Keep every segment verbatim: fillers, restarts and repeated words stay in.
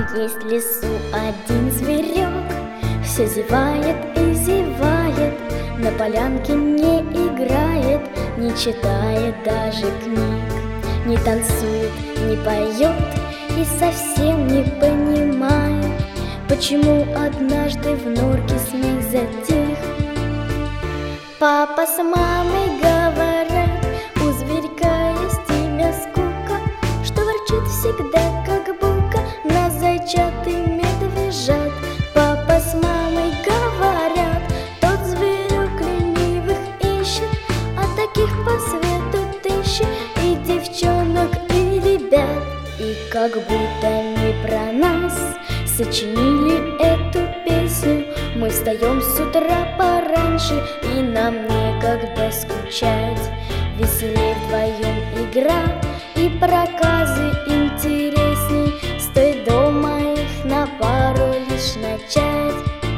Есть в лесу один зверек, все зевает и зевает, на полянке не играет, не читает даже книг, не танцует, не поет и совсем не понимает, почему однажды в норке смех затих. Папа с мамой говорят, у зверька есть имя Скука, что ворчит всегда, как бука, на зайчат и медвежат. Папа с мамой говорят, тот зверек ленивых ищет, а таких по свету тысячи, и девчонок, и ребят. И как будто не про нас сочинили эту песню, мы встаем с утра пораньше, и нам некогда скучать. Веселей вдвоем игра, и проказы интересней, стоит дома их на пару лишь начать.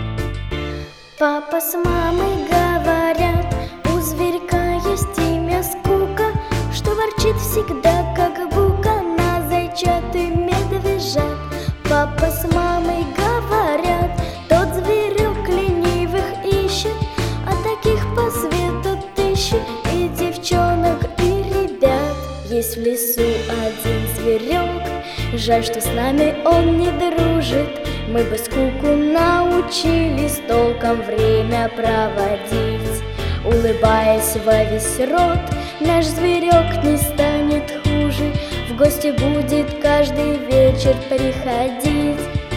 Папа с мамой говорят, у зверька есть имя Скука, что ворчит всегда, как бука, на зайчат и медвежат. Папа с мамой говорят, тот зверек ленивых ищет, а таких по свету тысячи, и девчонок, и ребят. Есть в лесу один зверек, жаль, что с нами он не дружит, мы бы скуку научились толком время проводить. Улыбаясь во весь рот, наш зверек не станет хуже, в гости будет каждый вечер приходить.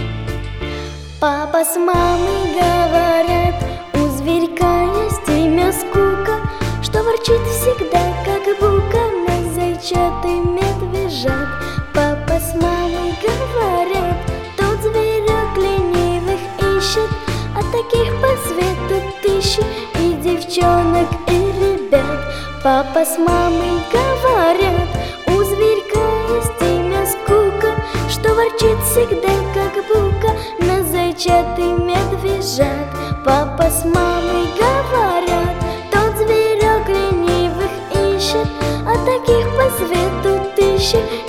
Папа с мамой говорят, у зверька есть имя Скука, что ворчит всегда, как бука, на зайчат и медвежат. Папа с мамой говорят, тот зверек ленивых ищет, а таких по свету тысячи, и девчонок, и ребят. Папа с мамой говорят, у зверька есть имя Скука, что ворчит всегда, как бука, на зайчат и медвежат. Папа с мамой говорят, тот зверек ленивых ищет, а таких по свету тысячи,